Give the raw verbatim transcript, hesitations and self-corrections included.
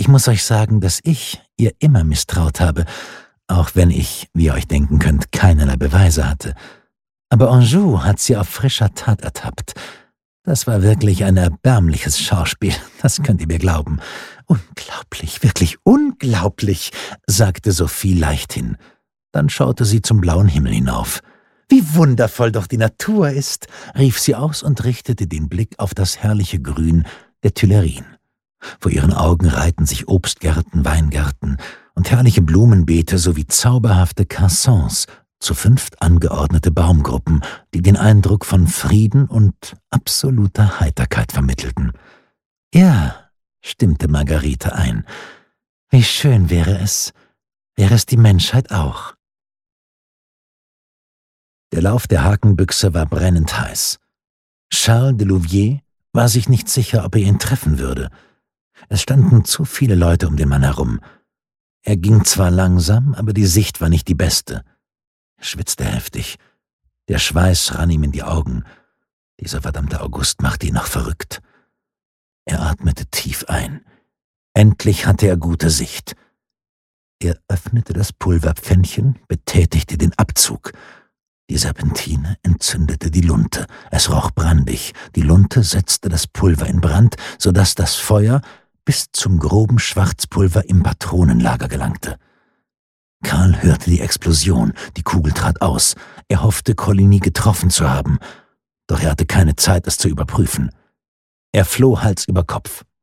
Ich muss euch sagen, dass ich ihr immer misstraut habe, auch wenn ich, wie ihr euch denken könnt, keinerlei Beweise hatte. Aber Anjou hat sie auf frischer Tat ertappt. Das war wirklich ein erbärmliches Schauspiel, das könnt ihr mir glauben. »Unglaublich, wirklich unglaublich«, sagte Sophie leichthin. Dann schaute sie zum blauen Himmel hinauf. »Wie wundervoll doch die Natur ist«, rief sie aus und richtete den Blick auf das herrliche Grün der Tuilerien. Vor ihren Augen reihten sich Obstgärten, Weingärten und herrliche Blumenbeete sowie zauberhafte Cassons, zu fünft angeordnete Baumgruppen, die den Eindruck von Frieden und absoluter Heiterkeit vermittelten. »Ja«, stimmte Margarete ein, »wie schön wäre es, wäre es die Menschheit auch.« Der Lauf der Hakenbüchse war brennend heiß. Charles de Louviers war sich nicht sicher, ob er ihn treffen würde. Es standen zu viele Leute um den Mann herum. Er ging zwar langsam, aber die Sicht war nicht die beste. Er schwitzte heftig. Der Schweiß rann ihm in die Augen. Dieser verdammte August machte ihn noch verrückt. Er atmete tief ein. Endlich hatte er gute Sicht. Er öffnete das Pulverpfännchen, betätigte den Abzug. Die Serpentine entzündete die Lunte. Es roch brandig. Die Lunte setzte das Pulver in Brand, so dass das Feuer bis zum groben Schwarzpulver im Patronenlager gelangte. Karl hörte die Explosion, die Kugel trat aus. Er hoffte, Coligny getroffen zu haben, doch er hatte keine Zeit, es zu überprüfen. Er floh Hals über Kopf.